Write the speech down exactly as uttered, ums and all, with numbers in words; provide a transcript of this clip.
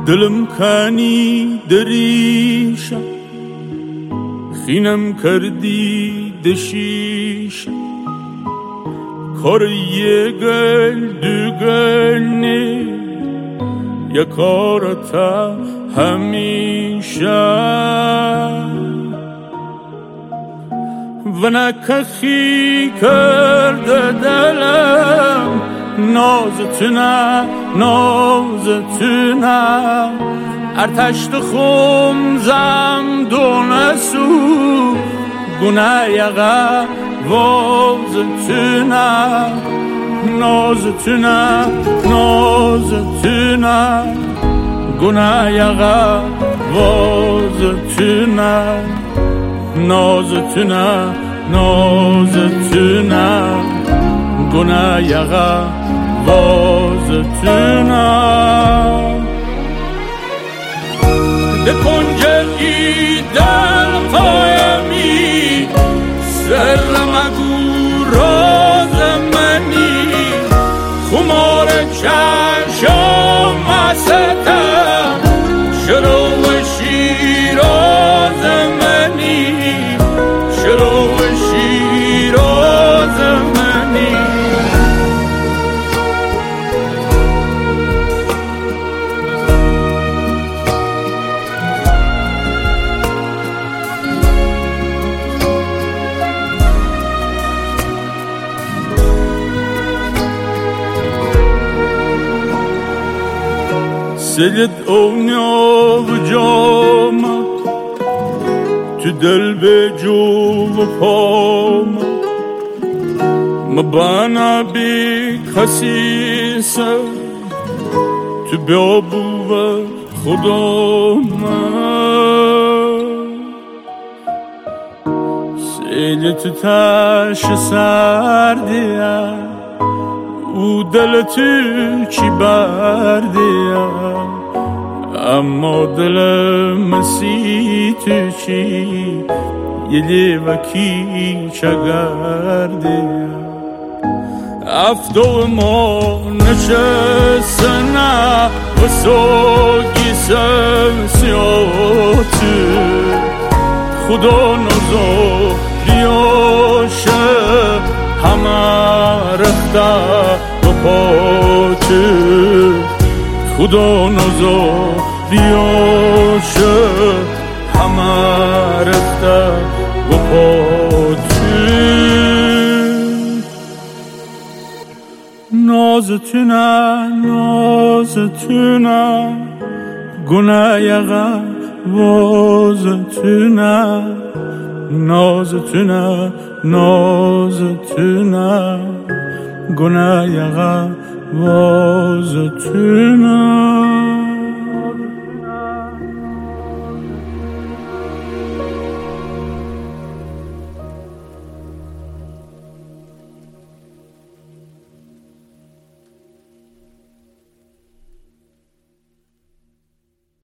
دلم کنی دریشم خینم کردی دشیشم کار یه گل دو گل نی یا کارتا همیشه و نکخی کرده دلم نازتونه نازتونه ارتشت خمزم دونسو گونه یقه وازتونه نازتونه نازتونه گونه یقه وازتونه نازتونه نازتونه گونه یقه وازتونه ده کنجه ای دل قایمی سر مگو راز منی خمار چشم مستم شروع شیراز منی شروع شیراز منی سلت اونیا و جامم تو دل به جو و پام مبانا بی خسیسه تو بیابو و خدا من سلت تش سردیه او دل تو چی بردیه اما دلم مسی تو چی یه لیوکی چگردیه افتو ما نشستنه و سوگی سمسیاتو خدا نزا بیاشه همه رفته و پاتو خدا نزا بیاشه همه رفته و پاتو نازتونه نازتونه گونه یقه وازتونه نازتونه نازتونه گونه یقه وازتونه